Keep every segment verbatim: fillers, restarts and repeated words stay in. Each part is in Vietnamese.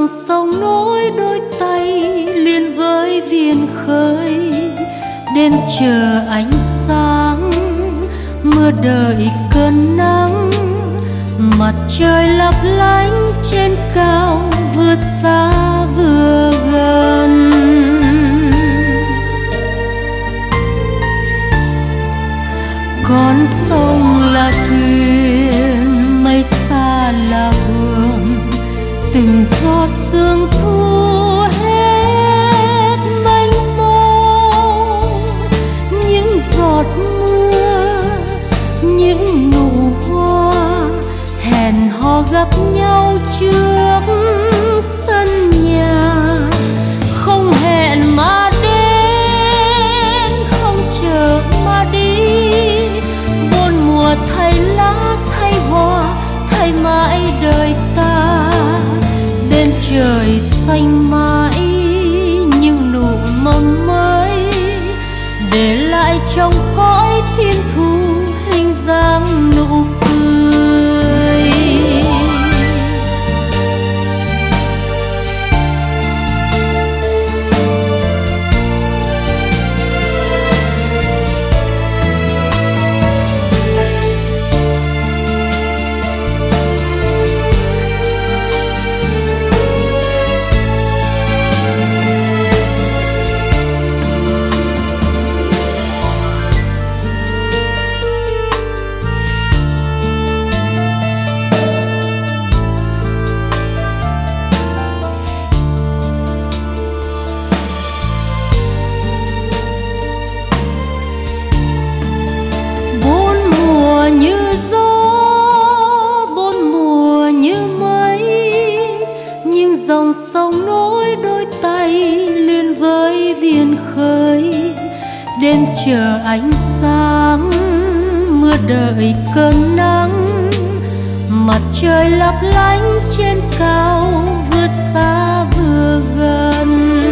dòng sông nối đôi tay liền với biển khơi, đến chờ ánh sáng mưa đợi cơn nắng, mặt trời lấp lánh trên cao vừa xa vừa gần. Con sông là thuyền, mây xa là buồm, từng giọt sương thu hết mênh mông. Những giọt mưa, những nụ hoa hẹn hò gặp nhau trước sân nhà, không hẹn mà đến, không chờ mà đi. Bốn mùa thay lá thay hoa, thay mãi đời ta, đến trời xanh mãi như nụ mầm mới, để lại trong cõi thiên thu hình dáng nụ cười. Dòng sông nối đôi tay liền với biển khơi, đến chờ ánh sáng mưa đợi cơn nắng, mặt trời lấp lánh trên cao vừa xa vừa gần.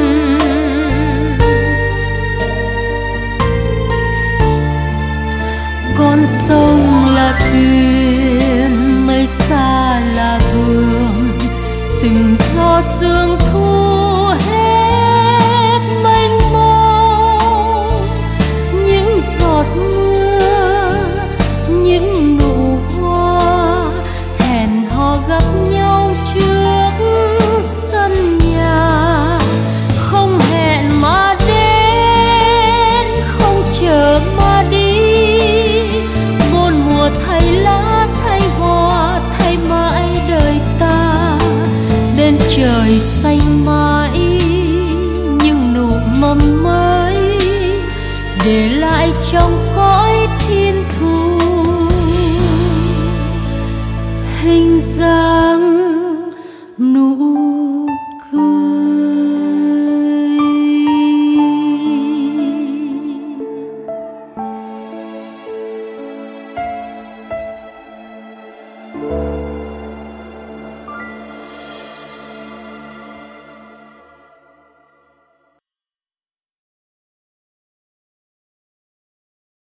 Con sông là thuyền, mây xa là buồm, từng giọt sương thu hết mênh mông. Những giọt mưa, những nụ hoa hẹn hò gặp nhau trước sân nhà, không hẹn mà đến, không chờ mà đi. Bốn mùa thay lá thay hoa, thay mãi đời ta, đến trời xanh mãi những nụ mầm mới, để lại trong cõi thiên thu hình dáng